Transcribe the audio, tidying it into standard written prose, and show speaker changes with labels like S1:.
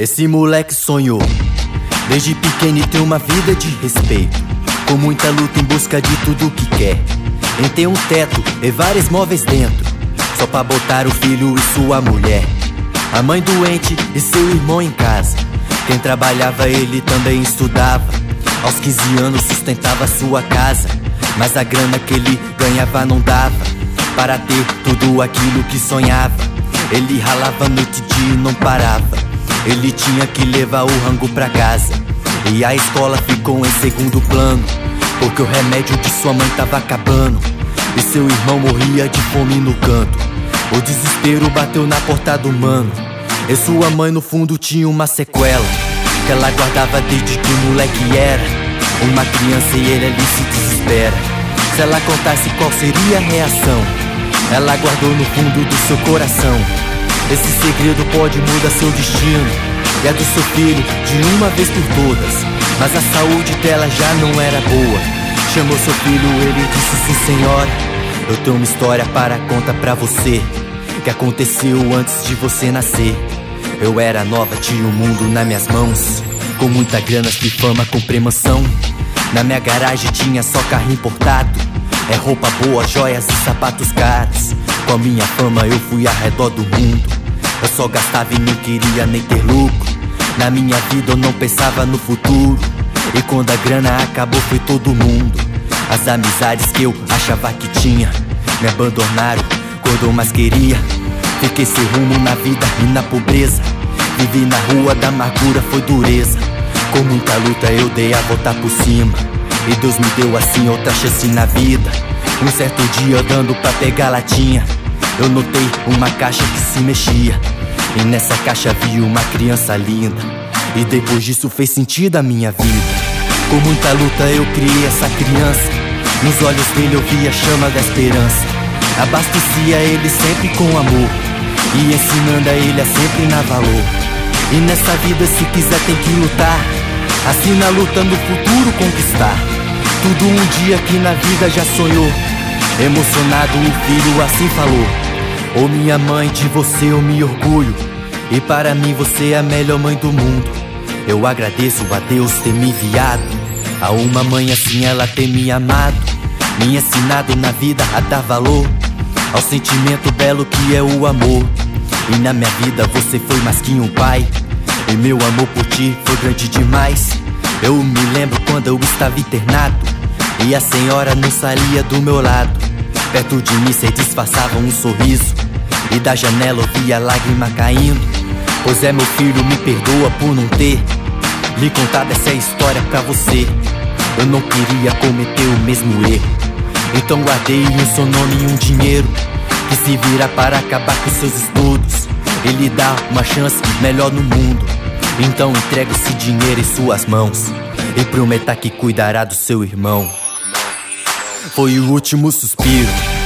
S1: Esse moleque sonhou desde pequeno e tem uma vida de respeito, com muita luta em busca de tudo que quer, em ter um teto e vários móveis dentro, só pra botar o filho e sua mulher, a mãe doente e seu irmão em casa. Quem trabalhava ele também estudava, aos 15 anos sustentava sua casa, mas a grana que ele ganhava não dava para ter tudo aquilo que sonhava. Ele ralava noite e dia e não parava, ele tinha que levar o rango pra casa, e a escola ficou em segundo plano, porque o remédio de sua mãe tava acabando, e seu irmão morria de fome no canto. O desespero bateu na porta do mano, e sua mãe no fundo tinha uma sequela, que ela guardava desde que o moleque era uma criança, e ele ali se desespera. Se ela contasse qual seria a reação, ela guardou no fundo do seu coração. Esse segredo pode mudar seu destino e a do seu filho de uma vez por todas. Mas a saúde dela já não era boa. Chamou seu filho, ele disse: sim senhora, eu tenho uma história para contar pra você, que aconteceu antes de você nascer. Eu era nova, tinha o mundo nas minhas mãos, com muita grana, de fama, comprei mansão. Na minha garagem tinha só carro importado, é roupa boa, joias e sapatos caros. Com a minha fama eu fui ao redor do mundo, eu só gastava e não queria nem ter lucro. Na minha vida eu não pensava no futuro, e quando a grana acabou foi todo mundo. As amizades que eu achava que tinha me abandonaram quando eu mais queria. Fiquei sem rumo na vida e na pobreza, vivi na rua da amargura, foi dureza. Com muita luta eu dei a volta por cima, e Deus me deu assim outra chance na vida. Um certo dia andando pra pegar latinha, eu notei uma caixa que se mexia, e nessa caixa vi uma criança linda, e depois disso fez sentido a minha vida. Com muita luta eu criei essa criança, nos olhos dele eu via a chama da esperança. Abastecia ele sempre com amor, e ensinando a ele a sempre dar valor. E nessa vida se quiser tem que lutar, assim na luta no futuro conquistar tudo um dia que na vida já sonhou. Emocionado o filho assim falou: ô minha mãe, de você eu me orgulho, e para mim você é a melhor mãe do mundo. Eu agradeço a Deus ter me enviado a uma mãe assim, ela ter me amado, me ensinado na vida a dar valor ao sentimento belo que é o amor. E na minha vida você foi mais que um pai, e meu amor por ti foi grande demais. Eu me lembro quando eu estava internado, e a senhora não saía do meu lado. Perto de mim cê disfarçava um sorriso, e da janela eu via lágrima caindo. Pois é, meu filho, me perdoa por não ter lhe contado essa história pra você. Eu não queria cometer o mesmo erro, então guardei um seu nome e um dinheiro, que se virar para acabar com seus estudos e lhe dar uma chance melhor no mundo. Então entrega esse dinheiro em suas mãos, e prometa que cuidará do seu irmão. Foi o último suspiro